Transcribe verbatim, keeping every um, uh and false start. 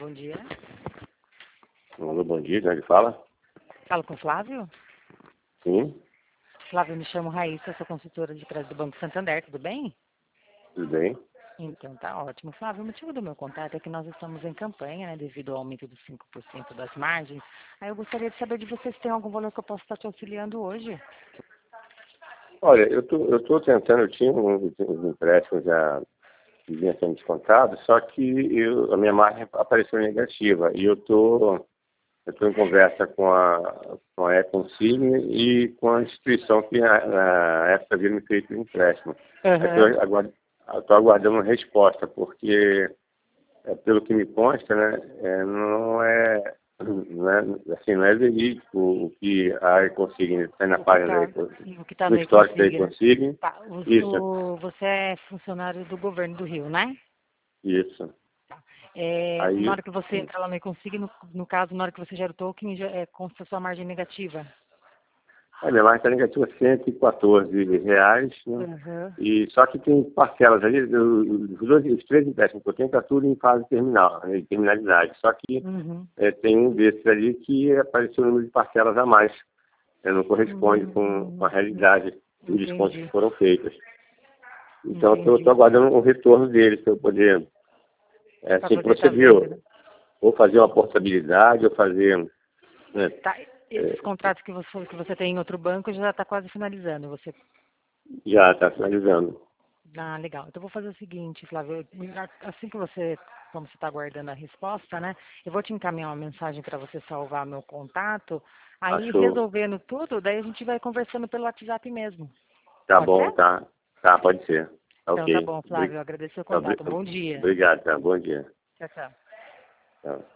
bom dia. Alô, bom dia, quem é que fala? Falo com o Flávio? Sim, Flávio, me chamo Raíssa, sou consultora de crédito do Banco Santander, tudo bem? tudo bem? Então, tá ótimo. Flávio, o motivo do meu contato é que nós estamos em campanha, né, devido ao aumento dos cinco por cento das margens. Aí eu gostaria de saber de vocês se tem algum valor que eu possa estar te auxiliando hoje. Olha, eu tô, eu tô tentando, eu tinha uns, uns empréstimos já que vinha sendo descontados, só que eu, a minha margem apareceu negativa e eu tô, eu tô em conversa com a, com a Econsigne e com a instituição que na, na época havia me feito o empréstimo. Aham. Estou aguard, aguardando uma resposta, porque, é, pelo que me consta, né, é, não é... Não é, assim, não é verídico o que a Econsigne está na O que página da tá, Econ- o que tá do no histórico da Econsigna. Econsigne. Tá, o, Isso, o- você é funcionário do governo do Rio, né? isso. É, na Aí, hora que você entra lá no Econsigna, no, no caso, na hora que você gera o token, já, é, consta a sua margem negativa. a minha margem está negativa cento e quatorze reais, né? Aham. E só que tem parcelas ali, os, dois, os três empréstimos que eu tenho está tudo em fase terminal, né, de terminalidade. Só que Uhum. é, tem um desses ali que apareceu o número de parcelas a mais. É, não corresponde com, com a Hum, realidade dos descontos que entendi, foram feitos. Então, eu entendi. estou aguardando o retorno deles para eu poder, é, Para assim, poder estar vendo, proceder, né? ou fazer uma portabilidade, ou fazer, né, Tá, esses é, contratos que você, que você tem em outro banco já está quase finalizando. Você... já está finalizando. Ah, legal. Então, eu vou fazer o seguinte, Flávio. Assim que você, como você está aguardando a resposta, né? Eu vou te encaminhar uma mensagem para você salvar meu contato. Aí, Achou? resolvendo tudo, daí a gente vai conversando pelo WhatsApp mesmo. Tá Pode bom, ser? tá. Tá, pode ser. Tá Então, tá ok. bom, Flávio. Obri- Eu agradeço o tá, obri- contato. Bom dia. Obrigado, tá. Bom dia. Tchau, tchau. Tá.